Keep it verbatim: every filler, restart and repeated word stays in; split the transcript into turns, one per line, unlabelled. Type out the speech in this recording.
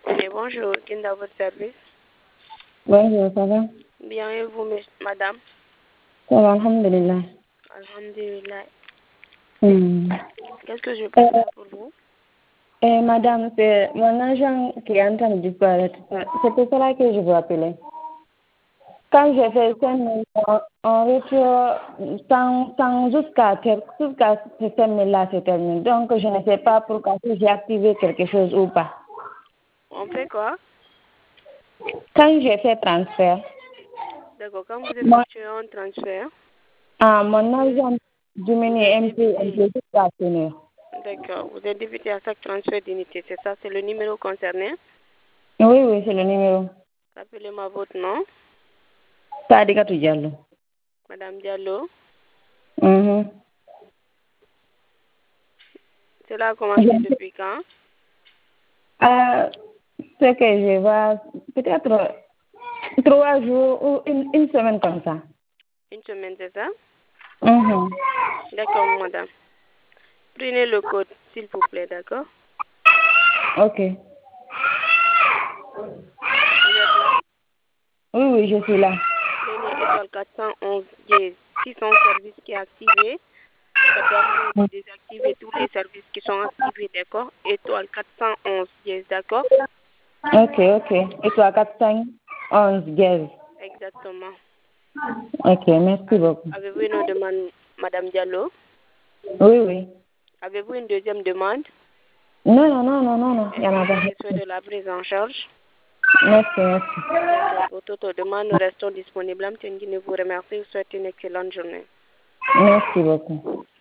Et bonjour, qui est dans votre service?
Bonjour, ça va?
Bien, et vous, mes- madame?
Ça va, alhamdulillah.
Alhamdulillah.
Hmm.
Qu'est-ce que je peux
Euh,
faire pour vous?
eh, madame, c'est mon agent qui est en train de disparaître. C'est pour cela que je vous appelais. Quand j'ai fait cinq mille, on on retire sans, sans jusqu'à ter- jusqu'à ce cinq mille là se termine. Donc, je ne sais pas pourquoi si j'ai activé quelque chose ou pas.
On fait quoi?
Quand j'ai fait transfert,
D'accord, quand vous
mon,
effectuez un transfert,
ah, mon agent
vous
diminue
êtes
un peu, un
débité.
peu jusqu'à tenir.
D'accord, vous êtes débité à chaque transfert d'unité, c'est ça? C'est le numéro concerné?
Oui, oui, c'est le numéro.
Rappelez-moi votre nom.
Sadikatou Diallo.
Madame Diallo.
Mhm.
Cela a commencé depuis quand?
Euh, ce que je vois, peut-être trois jours ou une, une semaine comme ça.
Une semaine, c'est ça?
Mhm.
D'accord, madame. Prenez le code, s'il vous plaît, d'accord?
Ok.
Vous êtes là?
Oui, oui, je suis là.
Prenez étoile quatre cent onze dièse. Si son service qui est activé, ça permet de désactiver tous les services qui sont activés, d'accord? Étoile quatre cent onze dièse, d'accord?
Ok, ok. Et toi, quatre cent onze gaz.
Exactement.
Ok, merci beaucoup.
Avez-vous une autre demande, Madame Diallo?
Oui, oui.
Avez-vous une deuxième demande?
Non, non, non, non, non, non. Il y
Est-ce
en
que
a
vous
pas.
avez souhait de la prise en charge?
Merci, merci.
D'accord. Pour toute autre demande, nous restons disponibles. Mme Tenguine vous remercie. Vous souhaite une excellente journée.
Merci beaucoup.